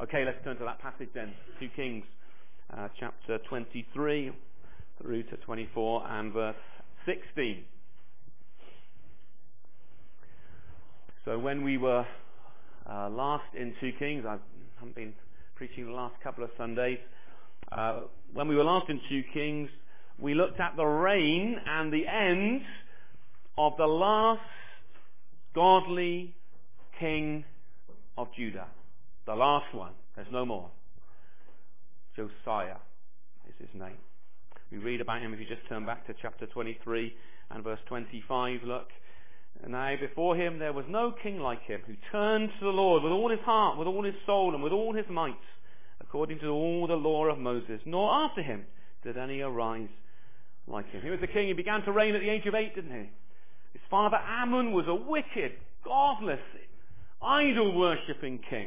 Okay, let's turn to that passage then. 2 Kings, chapter 23 through to 24 and verse 16. So when we were last in 2 Kings, I haven't been preaching the last couple of Sundays. When we were last in 2 Kings, we looked at the reign and the end of the last godly king of Judah. The last one. There's no more. Josiah is his name. We read about him if you just turn back to chapter 23 and verse 25. Look. And now before him there was no king like him, who turned to the Lord with all his heart, with all his soul, and with all his might, according to all the law of Moses. Nor after him did any arise like him. He was the king. He began to reign at the age of 8, didn't he? His father Ammon was a wicked, godless, idol-worshipping king.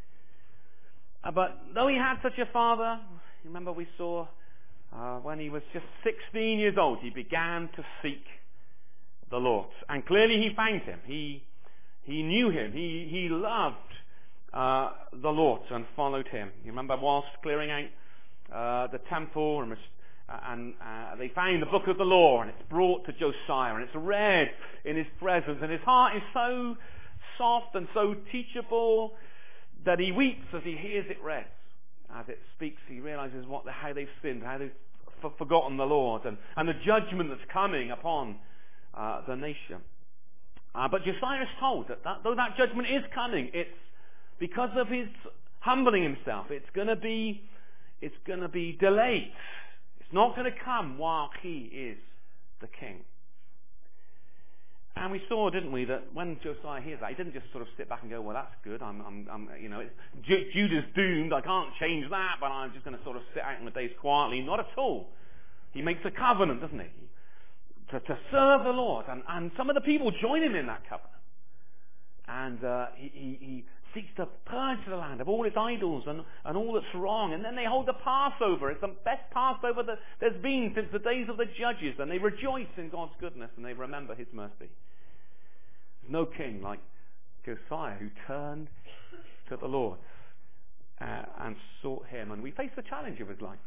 But though he had such a father, remember we saw when he was just 16 years old, he began to seek the Lord. And clearly he found him. He knew him. He loved the Lord and followed him. You remember whilst clearing out the temple and they find the book of the law, and it's brought to Josiah and it's read in his presence, and his heart is so soft and so teachable that he weeps as he hears it read. As it speaks, he realizes how they've sinned, how they've forgotten the Lord, and the judgment that's coming upon the nation. But Josiah is told that though that judgment is coming, it's because of his humbling himself. It's going to be delayed. It's not going to come while he is the king. And we saw, didn't we, that when Josiah hears that, he didn't just sort of sit back and go, "Well, that's good. Judah's doomed. I can't change that, but I'm just going to sort of sit out in the days quietly." Not at all. He makes a covenant, doesn't he, to serve the Lord, and some of the people join him in that covenant. And he seeks to purge the land of all its idols and all that's wrong. And then they hold the Passover. It's the best Passover that there's been since the days of the judges. And they rejoice in God's goodness and they remember his mercy. There's no king like Josiah who turned to the Lord and sought him. And we face the challenge of his life.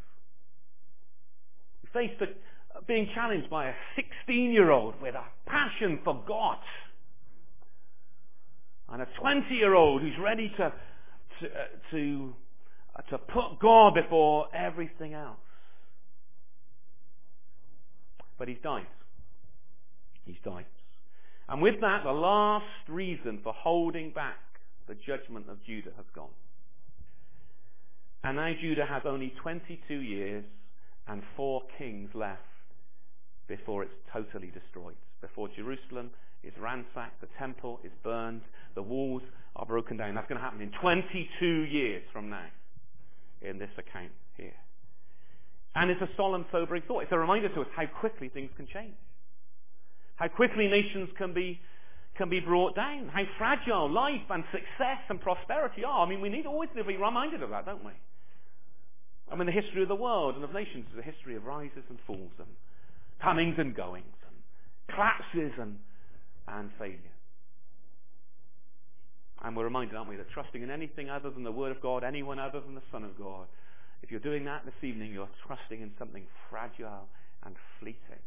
We face being challenged by a 16-year-old with a passion for God, and a 20-year-old who's ready to put God before everything else. But he's died. He's died. And with that, the last reason for holding back the judgment of Judah has gone. And now Judah has only 22 years and 4 kings left before it's totally destroyed. Before Jerusalem is ransacked, the temple is burned, the walls are broken down. That's going to happen in 22 years from now in this account here. And it's a solemn, sobering thought. It's a reminder to us how quickly things can change. How quickly nations can be brought down. How fragile life and success and prosperity are. I mean, we need always to be reminded of that, don't we? I mean, the history of the world and of nations is a history of rises and falls and comings and goings and collapses and failure. And we're reminded, aren't we, that trusting in anything other than the Word of God, anyone other than the Son of God, if you're doing that this evening, you're trusting in something fragile and fleeting.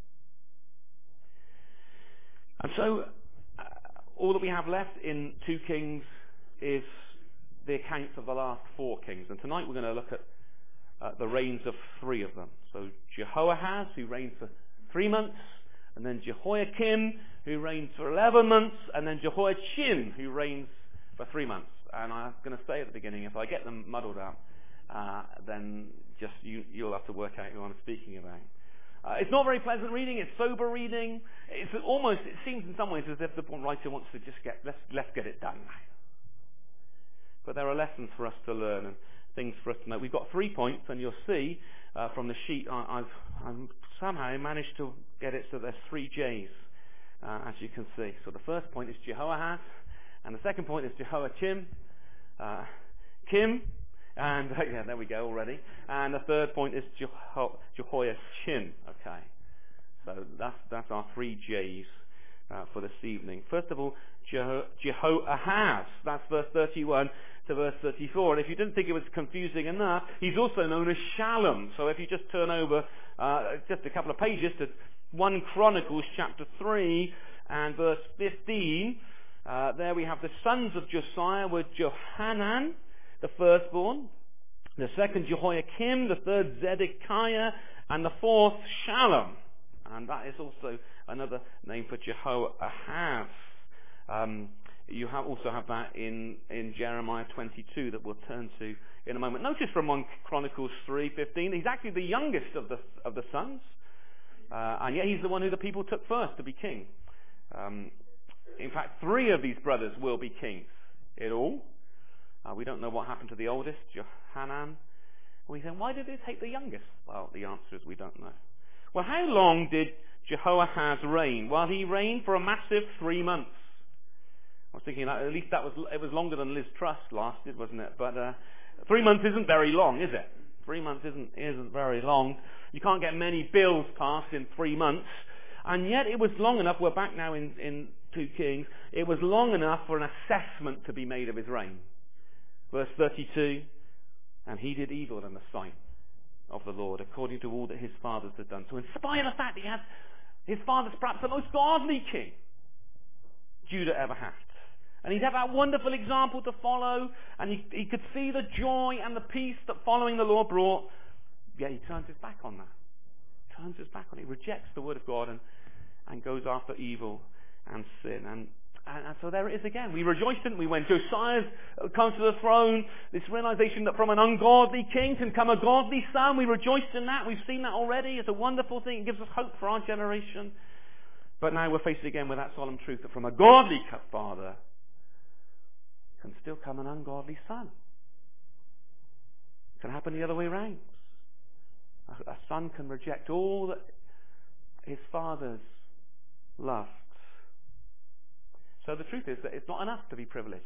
And so, all that we have left in 2 Kings is the accounts of the last 4 kings. And tonight we're going to look at the reigns of 3 of them. So Jehoahaz, who reigned for 3 months, and then Jehoiakim, who reigns for 11 months, and then Jehoiachin, who reigns for 3 months. And I'm going to say at the beginning, if I get them muddled up, then just you'll have to work out who I'm speaking about. It's not very pleasant reading. It's sober reading. It seems in some ways as if the writer wants to just let's get it done now. But there are lessons for us to learn and things for us to know. We've got 3 points, and you'll see from the sheet I've somehow managed to get it so there's 3 J's, as you can see. So the first point is Jehoahaz, and the second point is Jehoiachin, Kim, and yeah, there we go already. And the third point is Jehoiachin. Okay, so that's our 3 J's for this evening. First of all, Jehoahaz. That's verse 31 to verse 34. And if you didn't think it was confusing enough, he's also known as Shallum. So if you just turn over just a couple of pages to 1 Chronicles chapter 3 and verse 15, there we have the sons of Josiah were Johanan, the firstborn, the second Jehoiakim, the third Zedekiah, and the fourth Shallum. And that is also another name for Jehoahaz. You also have that in Jeremiah 22 that we'll turn to in a moment. Notice from 1 Chronicles 3:15, he's actually the youngest of the sons, and yet he's the one who the people took first to be king. In fact, 3 of these brothers will be kings in all. We don't know what happened to the oldest, Johanan. We say, why did they take the youngest? Well, the answer is we don't know. Well, how long did Jehoahaz reign? Well, he reigned for a massive 3 months. I was thinking at least it was longer than Liz Truss lasted, wasn't it? But 3 months isn't very long, is it? 3 months isn't very long. You can't get many bills passed in 3 months. And yet it was long enough, we're back now in 2 Kings, it was long enough for an assessment to be made of his reign. Verse 32, and he did evil in the sight of the Lord, according to all that his fathers had done. So in spite of the fact that he had his father's perhaps the most godly king Judah ever had, and he'd have that wonderful example to follow, and he could see the joy and the peace that following the Lord brought, yet he turns his back on that. He rejects the word of God and goes after evil and sin. And so there it is again. We rejoiced, didn't we, when Josiah comes to the throne, this realization that from an ungodly king can come a godly son. We rejoiced in that. We've seen that already. It's a wonderful thing. It gives us hope for our generation. But now we're faced again with that solemn truth that from a godly father can still come an ungodly son. It can happen the other way around. A son can reject all that his fathers loved. So the truth is that it's not enough to be privileged,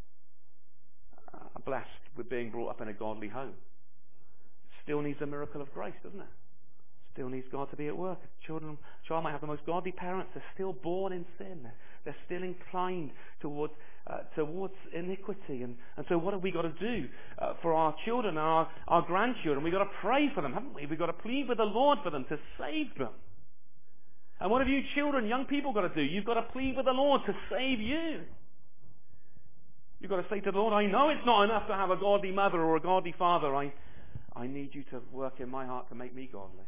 blessed with being brought up in a godly home. It still needs a miracle of grace, doesn't it? Still needs God to be at work. A child might have the most godly parents. They're still born in sin. They're still inclined towards iniquity. And so what have we got to do for our children, our grandchildren? We've got to pray for them, haven't we? We've got to plead with the Lord for them to save them. And what have you children, young people, got to do? You've got to plead with the Lord to save you. You've got to say to the Lord, I know it's not enough to have a godly mother or a godly father. I need you to work in my heart to make me godly.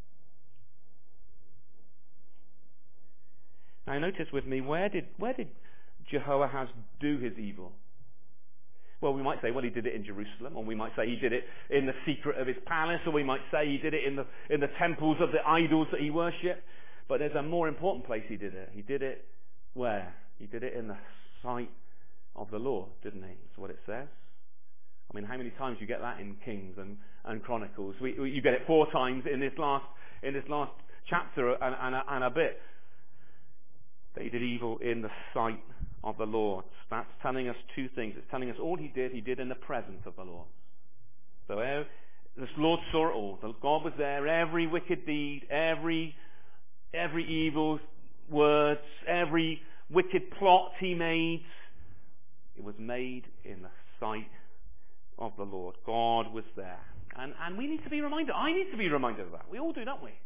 Now notice with me, where did Jehoahaz do his evil? Well, we might say, well, he did it in Jerusalem, or we might say he did it in the secret of his palace, or we might say he did it in the temples of the idols that he worshipped. But there's a more important place he did it. He did it where? He did it in the sight of the Lord, didn't he? That's what it says. I mean, how many times you get that in Kings and Chronicles? You get it 4 times in this last chapter and a bit. That he did evil in the sight of the Lord. That's telling us 2 things. It's telling us all he did in the presence of the Lord. So the Lord saw it all. God was there. Every wicked deed, every evil words, every wicked plot he made, it was made in the sight of the Lord. God was there. And we need to be reminded. I need to be reminded of that. We all do, don't we?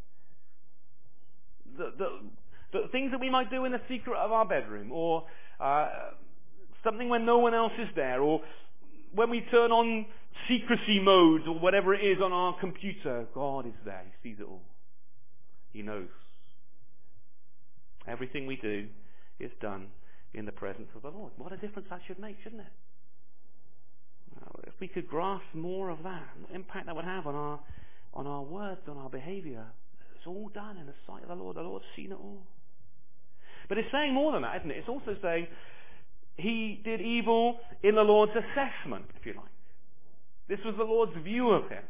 The things that we might do in the secret of our bedroom, or something when no one else is there, or when we turn on secrecy mode, or whatever it is on our computer, God is there. He sees it all. He knows. Everything we do is done in the presence of the Lord. What a difference that should make, shouldn't it? If we could grasp more of that, the impact that would have on our words, on our behavior. It's all done in the sight of the Lord. The Lord's seen it all. But it's saying more than that, isn't it? It's also saying he did evil in the Lord's assessment, if you like. This was the Lord's view of him.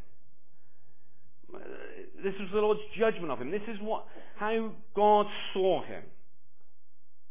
This was the Lord's judgment of him. This is how God saw him.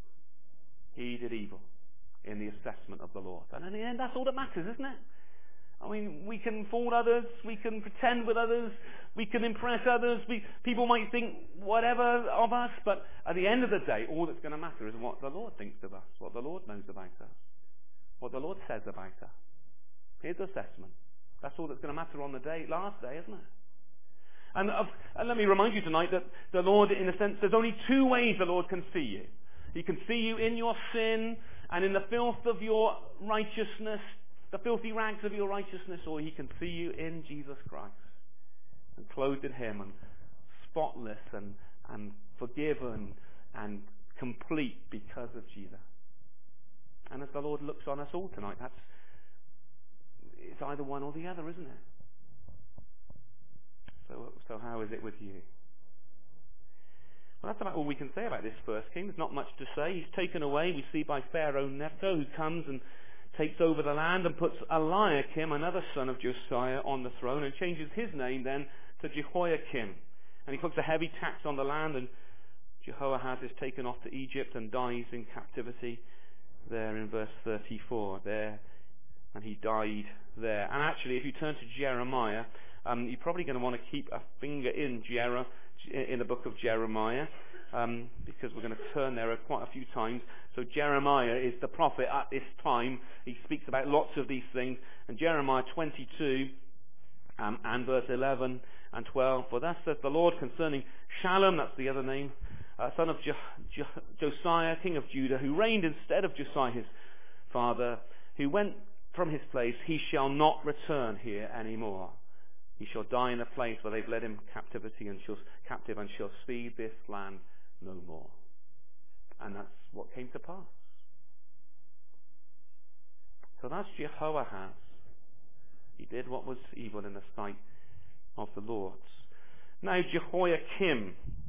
He did evil in the assessment of the Lord. And in the end, that's all that matters, isn't it? I mean, we can fool others, we can pretend with others, we can impress others, people might think whatever of us, but at the end of the day, all that's going to matter is what the Lord thinks of us, what the Lord knows about us, what the Lord says about us. His assessment. That's all that's going to matter on the last day, isn't it? And let me remind you tonight that the Lord, in a sense, there's only two ways the Lord can see you. He can see you in your sin and in the filth of your righteousness, the filthy rags of your righteousness, or he can see you in Jesus Christ and clothed in him and spotless and forgiven and complete because of Jesus. And as the Lord looks on us all tonight, it's either one or the other, isn't it? So how is it with you? Well, that's about all we can say about this first king. There's not much to say. He's taken away, we see, by Pharaoh Necho, who comes and takes over the land and puts Eliakim, another son of Josiah, on the throne and changes his name then to Jehoiakim. And he puts a heavy tax on the land, and Jehoahaz is taken off to Egypt and dies in captivity there in verse 34. And he died there. And actually, if you turn to Jeremiah, you're probably going to want to keep a finger in the book of Jeremiah, because we're going to turn there quite a few times. So Jeremiah is the prophet at this time. He speaks about lots of these things. And Jeremiah 22 and verse 11 and 12, for thus says the Lord concerning Shallum, that's the other name, son of Josiah, king of Judah, who reigned instead of Josiah his father, who went from his place, he shall not return here anymore. He shall die in a place where they've led him captive and shall see this land no more. And that's what came to pass. So that's Jehoahaz. He did what was evil in the sight of the Lord. Now Jehoiakim.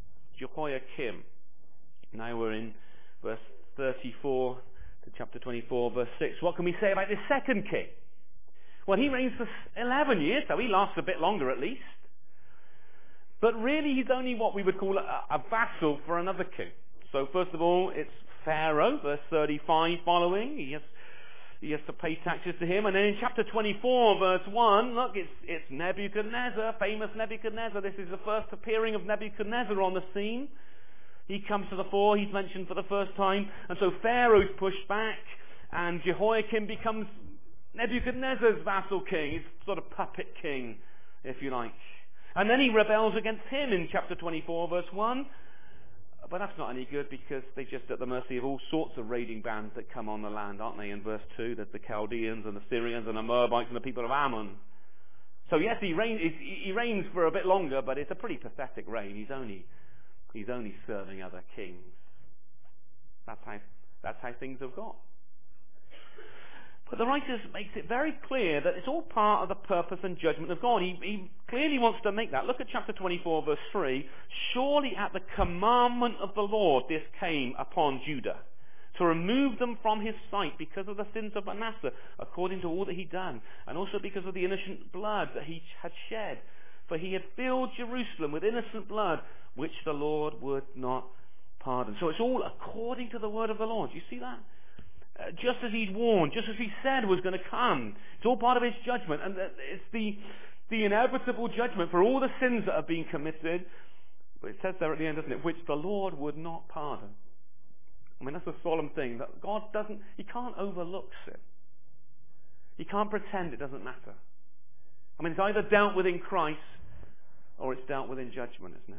Now we're in verse 34 to chapter 24, verse 6. What can we say about this second king? Well, he reigns for 11 years, so he lasts a bit longer at least. But really, he's only what we would call a vassal for another king. So first of all, it's Pharaoh, verse 35 following. He has to pay taxes to him. And then in chapter 24, verse 1, look, it's Nebuchadnezzar, famous Nebuchadnezzar. This is the first appearing of Nebuchadnezzar on the scene. He comes to the fore, he's mentioned for the first time. And so Pharaoh's pushed back, and Jehoiakim becomes Nebuchadnezzar's vassal king. He's sort of puppet king, if you like. And then he rebels against him in chapter 24, verse 1. But that's not any good, because they're just at the mercy of all sorts of raiding bands that come on the land, aren't they? In verse 2, there's the Chaldeans and the Syrians and the Moabites and the people of Ammon. So yes, he reigns for a bit longer, but it's a pretty pathetic reign. He's only serving other kings. That's how things have got. But the writer makes it very clear that it's all part of the purpose and judgment of God. He clearly wants to make that. Look at chapter 24, verse 3. Surely at the commandment of the Lord this came upon Judah, to remove them from his sight because of the sins of Manasseh, according to all that he'd done, and also because of the innocent blood that he had shed. For he had filled Jerusalem with innocent blood, which the Lord would not pardon. So it's all according to the word of the Lord. You see that? Just as he'd warned, just as he said was going to come. It's all part of his judgment. And it's the inevitable judgment for all the sins that have been committed. But it says there at the end, doesn't it? Which the Lord would not pardon. I mean, that's a solemn thing. That God he can't overlook sin. He can't pretend it doesn't matter. I mean, it's either dealt with in Christ or it's dealt with in judgment, isn't it?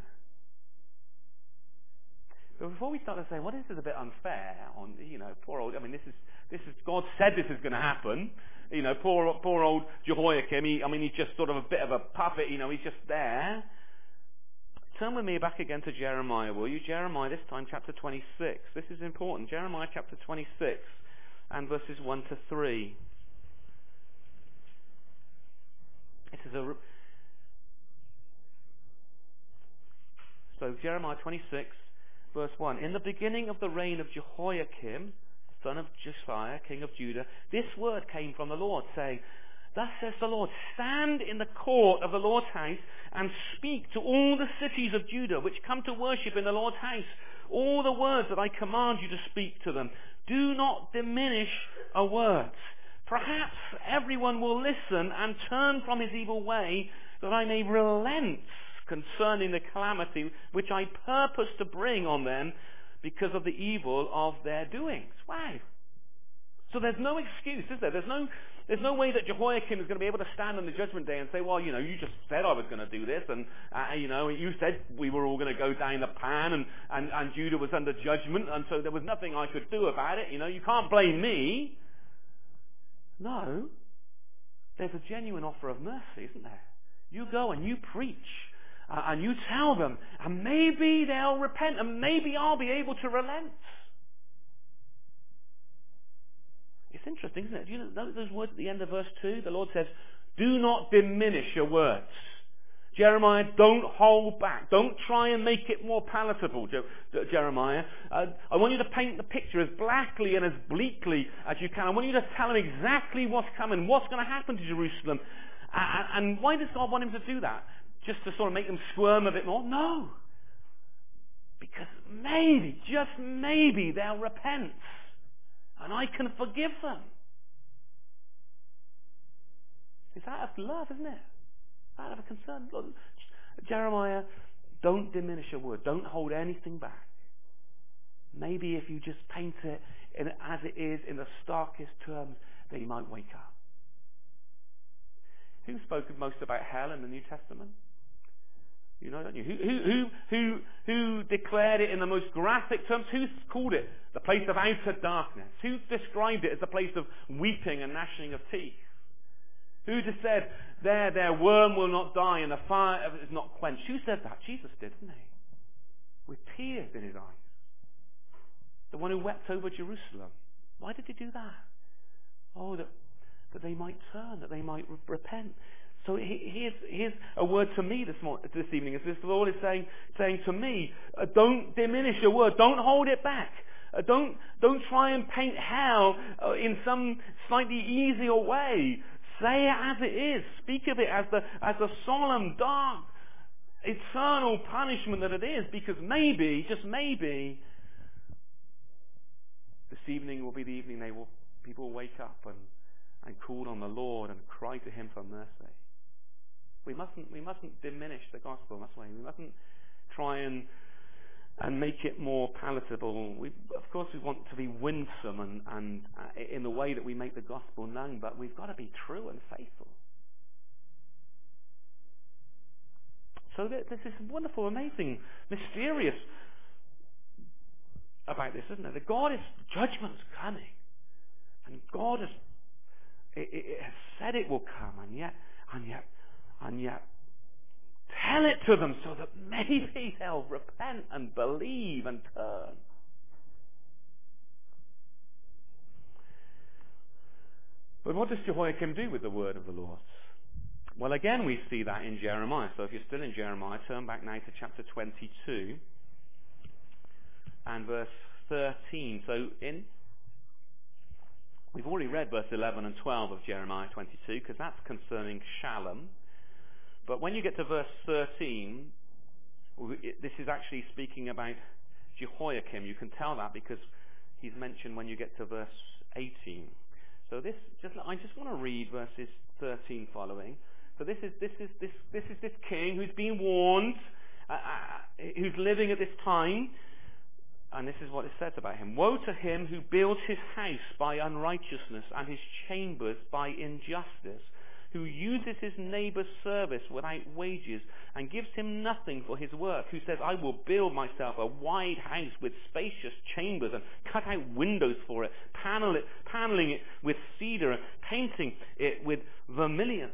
But before we start to say, well, this is a bit unfair on, poor old, this is, God said this is going to happen. Poor old Jehoiakim, he's just sort of a bit of a puppet, he's just there. Turn with me back again to Jeremiah, will you? Jeremiah, this time chapter 26. This is important. Jeremiah chapter 26 and verses 1 to 3. So Jeremiah 26, verse 1. In the beginning of the reign of Jehoiakim, son of Josiah, king of Judah, this word came from the Lord, saying, Thus says the Lord, stand in the court of the Lord's house and speak to all the cities of Judah which come to worship in the Lord's house all the words that I command you to speak to them. Do not diminish a word. Perhaps everyone will listen and turn from his evil way, that I may relent concerning the calamity which I purpose to bring on them because of the evil of their doings. Wow. So there's no excuse, is there? There's no way that Jehoiakim is going to be able to stand on the judgment day and say, well, you just said I was going to do this, and you said we were all going to go down the pan, and Judah was under judgment, and so there was nothing I could do about it. You can't blame me. No. There's a genuine offer of mercy, isn't there? You go and you preach, and you tell them, and maybe they'll repent, and maybe I'll be able to relent. It's interesting, isn't it? Do you know those words at the end of verse 2? The Lord says, do not diminish your words. Jeremiah, don't hold back. Don't try and make it more palatable, Jeremiah. I want you to paint the picture as blackly and as bleakly as you can. I want you to tell him exactly what's coming, what's going to happen to Jerusalem. And why does God want him to do that? Just to sort of make them squirm a bit more? No. Because maybe, just maybe, they'll repent. And I can forgive them. It's out of love, isn't it? Out of a concern. Look, Jeremiah, don't diminish your word. Don't hold anything back. Maybe if you just paint it as it is in the starkest terms, they might wake up. Who spoke most about hell in the New Testament? You know, don't you? Who declared it in the most graphic terms? Who called it the place of outer darkness? Who described it as the place of weeping and gnashing of teeth? Who just said, their worm will not die and the fire is not quenched? Who said that? Jesus did, didn't he? With tears in his eyes. The one who wept over Jerusalem. Why did he do that? Oh, that they might turn, that they might repent. So here's a word to me this evening. As the Lord is saying to me, don't diminish your word. Don't hold it back. Don't try and paint hell in some slightly easier way. Say it as it is. Speak of it as the solemn, dark, eternal punishment that it is. Because maybe, just maybe, this evening will be the evening people will wake up and call on the Lord and cry to Him for mercy. We mustn't diminish the gospel, that's why. We mustn't try and make it more palatable. Of course we want to be winsome and in the way that we make the gospel known, but we've got to be true and faithful. So there's this wonderful, amazing, mysterious about this, isn't it? That judgment's coming. And God has said it will come, and yet tell it to them so that maybe they'll repent and believe and turn. But what does Jehoiakim do with the word of the Lord? Well, again, we see that in Jeremiah. So if you're still in Jeremiah, turn back now to chapter 22 and verse 13. So we've already read verse 11 and 12 of Jeremiah 22, because that's concerning Shalom. But when you get to verse 13, this is actually speaking about Jehoiakim. You can tell that because he's mentioned when you get to verse 18. So I just want to read verses 13 following. So this is this king who's been warned, who's living at this time, and this is what it says about him. Woe to him who builds his house by unrighteousness and his chambers by injustice, who uses his neighbour's service without wages and gives him nothing for his work, who says, I will build myself a wide house with spacious chambers and cut out windows for it, paneling it with cedar and painting it with vermilion.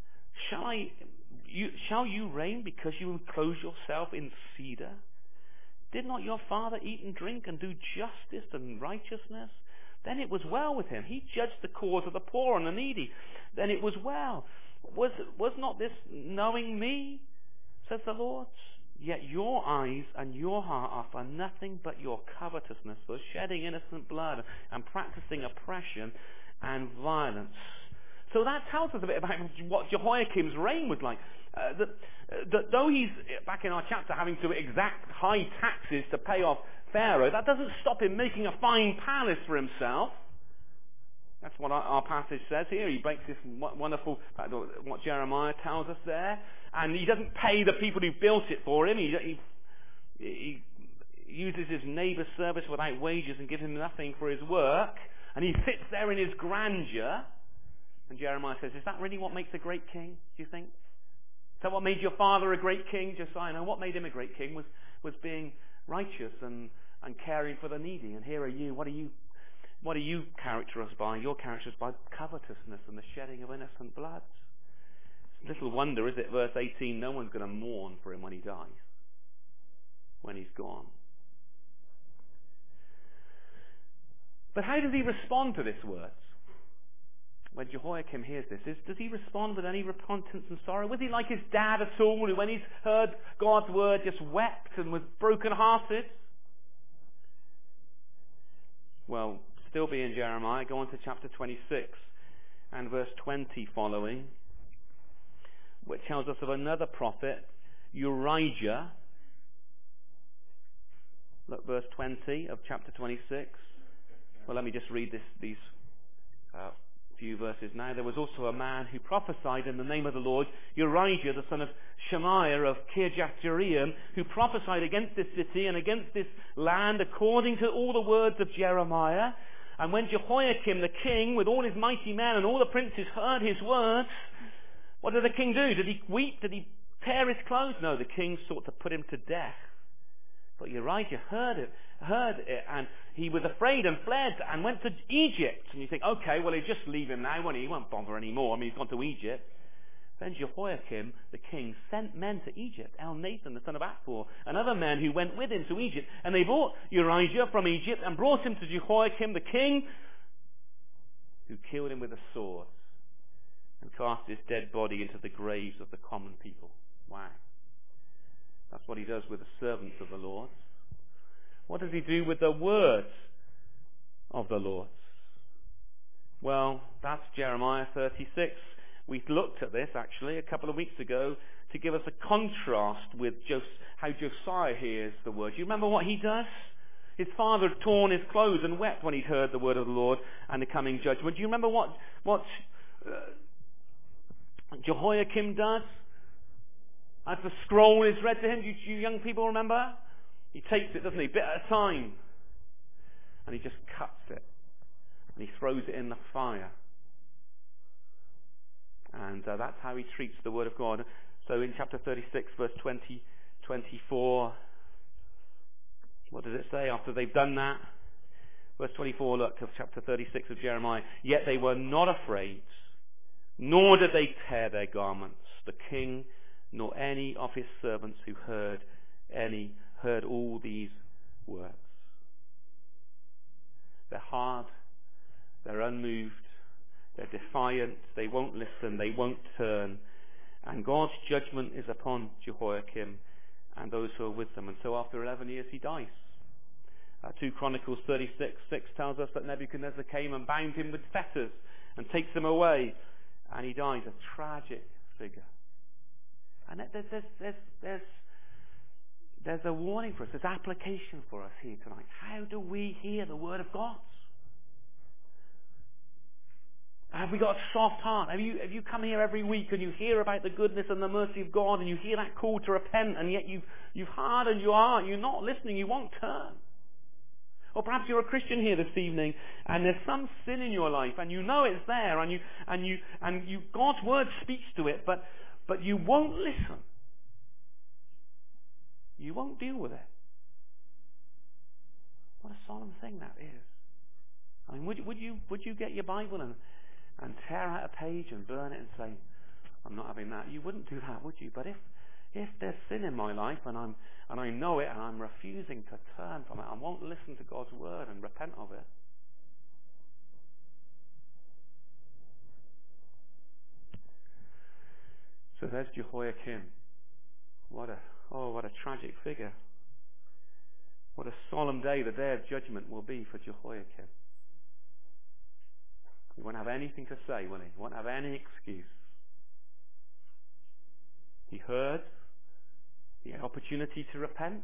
Shall you reign because you enclose yourself in cedar? Did not your father eat and drink and do justice and righteousness? Then it was well with him. He judged the cause of the poor and the needy. Then it was well. Was not this knowing me, says the Lord? Yet your eyes and your heart are for nothing but your covetousness, for shedding innocent blood and practicing oppression and violence. So that tells us a bit about what Jehoiakim's reign was like. That though he's, back in our chapter, having to exact high taxes to pay off Pharaoh, that doesn't stop him making a fine palace for himself. That's what our passage says here. He makes this wonderful, what Jeremiah tells us there. And he doesn't pay the people who built it for him. He uses his neighbour's service without wages and gives him nothing for his work. And he sits there in his grandeur. And Jeremiah says, is that really what makes a great king, do you think? Is that what made your father a great king, Josiah? No, what made him a great king was being righteous and caring for the needy. And here are you. What are you characterized by? You're characterized by covetousness and the shedding of innocent blood. It's little wonder, is it, verse 18, no one's going to mourn for him when he dies, when he's gone. But how does he respond to this words? When Jehoiakim hears this, does he respond with any repentance and sorrow? Was he like his dad at all, who when he's heard God's word just wept and was broken-hearted? Well, still be in Jeremiah, go on to chapter 26 and verse 20 following, which tells us of another prophet, Urijah. Look, verse 20 of chapter 26. Well, let me just read these few verses now. There was also a man who prophesied in the name of the Lord, Urijah, the son of Shemaiah of Kirjath-Jearim, who prophesied against this city and against this land according to all the words of Jeremiah. And when Jehoiakim the king, with all his mighty men and all the princes heard his words, what did the king do? Did he weep? Did he tear his clothes? No, the king sought to put him to death. But Urijah heard it, and he was afraid and fled and went to Egypt. And you think, okay, well, he'll just leave him now, won't he? He won't bother anymore. I mean, he's gone to Egypt. Then Jehoiakim, the king, sent men to Egypt, Elnathan, the son of Achbor, and other men who went with him to Egypt. And they brought Urijah from Egypt and brought him to Jehoiakim, the king, who killed him with a sword and cast his dead body into the graves of the common people. Wow. That's what he does with the servants of the Lord. What does he do with the words of the Lord? Well, that's Jeremiah 36. We looked at this, actually, a couple of weeks ago to give us a contrast with how Josiah hears the word. You remember what he does? His father had torn his clothes and wept when he'd heard the word of the Lord and the coming judgment. Do you remember what Jehoiakim does? As the scroll is read to him, do you young people remember? He takes it, doesn't he, bit at a time. And he just cuts it. And he throws it in the fire. And that's how he treats the word of God. So in chapter 36, verse 20, 24, what does it say after they've done that? Verse 24, look, of chapter 36 of Jeremiah. Yet they were not afraid, nor did they tear their garments. The king nor any of his servants who heard all these words. They're hard, they're unmoved, they're defiant, they won't listen, they won't turn. And God's judgment is upon Jehoiakim and those who are with them. And so after 11 years he dies. 2 Chronicles 36:6 tells us that Nebuchadnezzar came and bound him with fetters and takes him away. And he dies, a tragic figure. And there's a warning for us. There's application for us here tonight. How do we hear the word of God? Have we got a soft heart? Have you come here every week and you hear about the goodness and the mercy of God and you hear that call to repent, and yet you've hardened your heart, you're not listening, you won't turn? Or perhaps you're a Christian here this evening and there's some sin in your life and you know it's there and God's word speaks to it, but you won't listen. You won't deal with it. What a solemn thing that is. I mean, would you get your Bible and tear out a page and burn it and say, I'm not having that? You wouldn't do that, would you? But if there's sin in my life and I know it and I'm refusing to turn from it, I won't listen to God's word and repent of it. So there's Jehoiakim. What a tragic figure. What a solemn day the day of judgment will be for Jehoiakim. He won't have anything to say, will he? He won't have any excuse. He heard. He had opportunity to repent.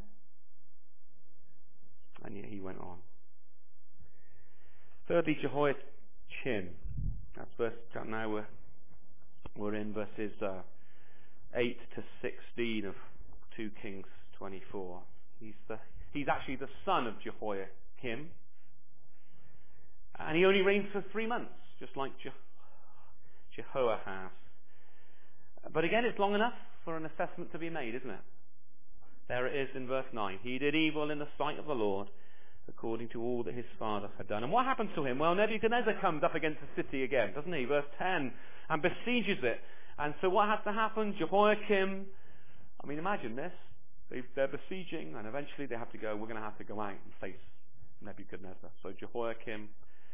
And yet he went on. Thirdly, Jehoiakim Jehoiakim. That's verse. Now we're in verses 8 to 16 of 2 Kings 24. He's actually the son of Jehoiakim, and he only reigns for 3 months, just like Jehoahaz. But again, it's long enough for an assessment to be made, isn't it? There it is in verse 9. He did evil in the sight of the Lord, according to all that his father had done. And what happens to him? Well, Nebuchadnezzar comes up against the city again, doesn't he? Verse 10, and besieges it. And so what has to happen? Jehoiakim, imagine this. They're besieging, and eventually they have to go, we're going to have to go out and face Nebuchadnezzar. So Jehoiachin,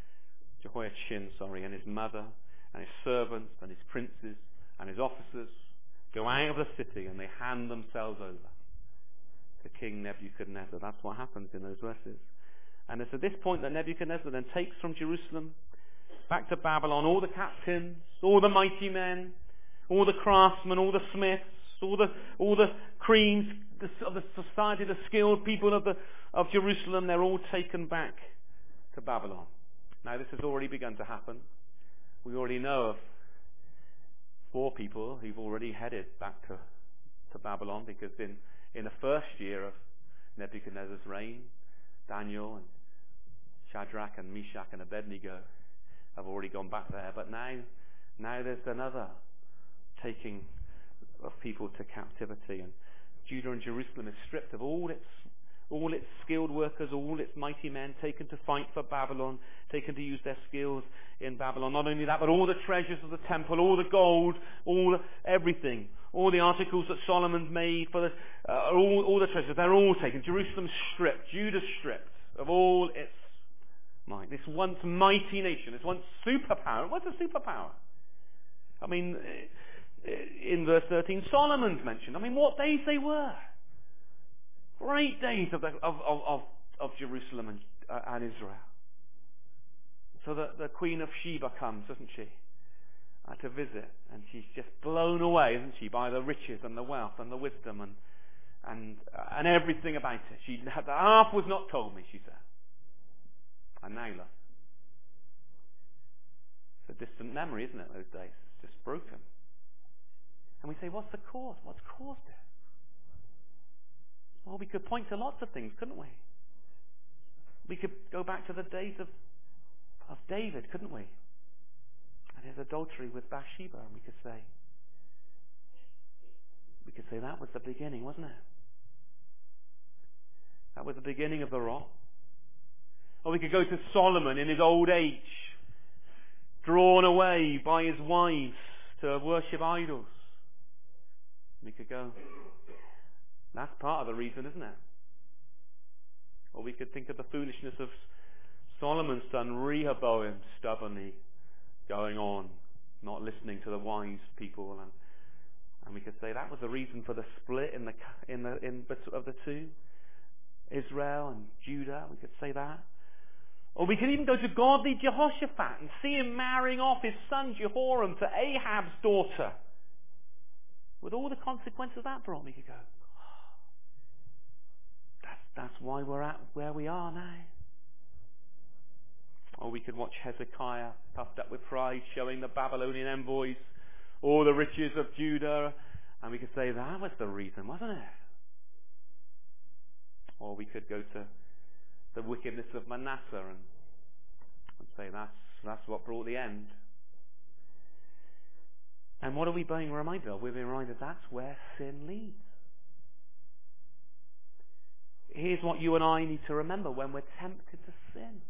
and his mother, and his servants, and his princes, and his officers go out of the city, and they hand themselves over to King Nebuchadnezzar. That's what happens in those verses. And it's at this point that Nebuchadnezzar then takes from Jerusalem back to Babylon all the captains, all the mighty men, all the craftsmen, all the smiths, all the creams of the society, the skilled people of Jerusalem. They're all taken back to Babylon. Now this has already begun to happen. We already know of 4 people who've already headed back to Babylon, because in the first year of Nebuchadnezzar's reign, Daniel and Shadrach and Meshach and Abednego have already gone back there. But now there's another taking of people to captivity, and Judah and Jerusalem is stripped of all its skilled workers, all its mighty men, taken to fight for Babylon, taken to use their skills in Babylon. Not only that, but all the treasures of the temple, all the gold, everything, all the articles that Solomon's made for all the treasures, they're all taken. Jerusalem's stripped, Judah's stripped of all its might. This once mighty nation, this once superpower. What's a superpower? In verse 13, Solomon's mentioned. What days they were! Great days of Jerusalem and Israel. So the Queen of Sheba comes, doesn't she, to visit, and she's just blown away, isn't she, by the riches and the wealth and the wisdom and everything about it. The half was not told me, she said. And now look, it's a distant memory, isn't it? Those days, it's just broken. And we say, what's the cause? What's caused it? Well, we could point to lots of things, couldn't we? We could go back to the days of David, couldn't we? And his adultery with Bathsheba, and we could say that was the beginning, wasn't it? That was the beginning of the rot. Or we could go to Solomon in his old age, drawn away by his wives to worship idols. We could go, that's part of the reason, isn't it? Or we could think of the foolishness of Solomon's son Rehoboam stubbornly going on, not listening to the wise people, and we could say that was the reason for the split of the two, Israel and Judah. We could say that. Or we could even go to godly Jehoshaphat and see him marrying off his son Jehoram to Ahab's daughter, with all the consequences that brought. We could go, that's why we're at where we are now. Or we could watch Hezekiah puffed up with pride, showing the Babylonian envoys all the riches of Judah, and we could say that was the reason, wasn't it? Or we could go to the wickedness of Manasseh and say that's what brought the end. And what are we being reminded of? We're being reminded that's where sin leads. Here's what you and I need to remember when we're tempted to sin.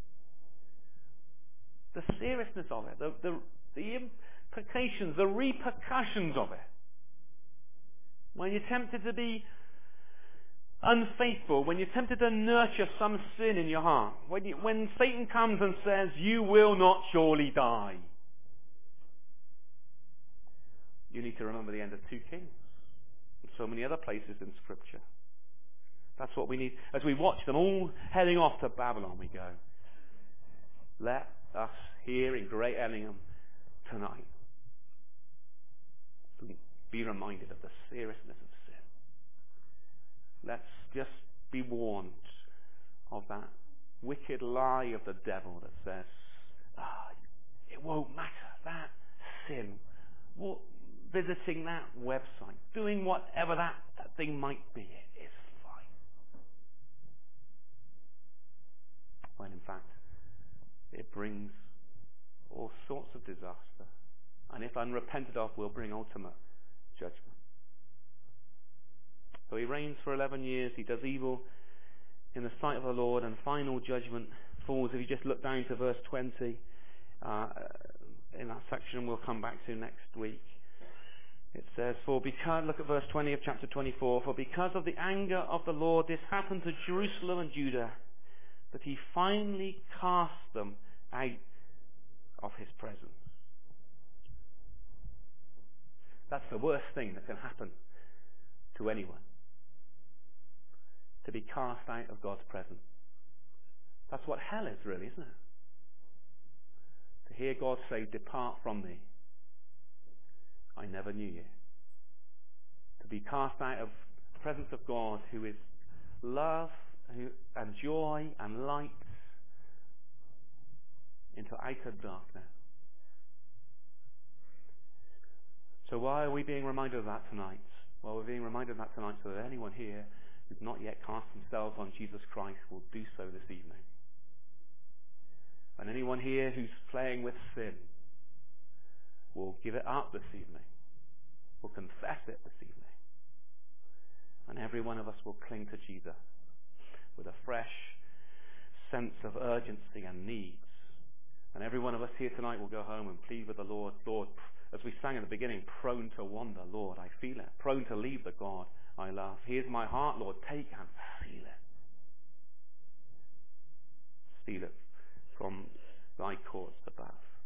The seriousness of it, the implications, the repercussions of it. When you're tempted to be unfaithful, when you're tempted to nurture some sin in your heart, when Satan comes and says, you will not surely die, you need to remember the end of 2 Kings and so many other places in Scripture. That's what we need. As we watch them all heading off to Babylon, we go, let us here in Great Ellingham tonight be reminded of the seriousness of sin. Let's just be warned of that wicked lie of the devil that says, It won't matter. That sin, visiting that website, doing whatever that thing might be, it is fine. When in fact, it brings all sorts of disaster, and if unrepented of, will bring ultimate judgment. So he reigns for 11 years. He does evil in the sight of the Lord, and final judgment falls. If you just look down to verse 20, in that section we'll come back to next week, it says, look at verse 20 of chapter 24, for because of the anger of the Lord this happened to Jerusalem and Judah, that he finally cast them out of his presence. That's the worst thing that can happen to anyone. To be cast out of God's presence. That's what hell is really, isn't it? To hear God say, depart from me. I never knew you. To be cast out of the presence of God, who is love and joy and light, into outer darkness. So why are we being reminded of that tonight? Well, we're being reminded of that tonight so that anyone here who've not yet cast themselves on Jesus Christ will do so this evening. And anyone here who's playing with sin will give it up this evening, will confess it this evening. And every one of us will cling to Jesus with a fresh sense of urgency and needs. And every one of us here tonight will go home and plead with the Lord, Lord, as we sang at the beginning, prone to wander, Lord, I feel it. Prone to leave the God I love. Here's my heart, Lord, take and seal it. Seal it from thy courts above.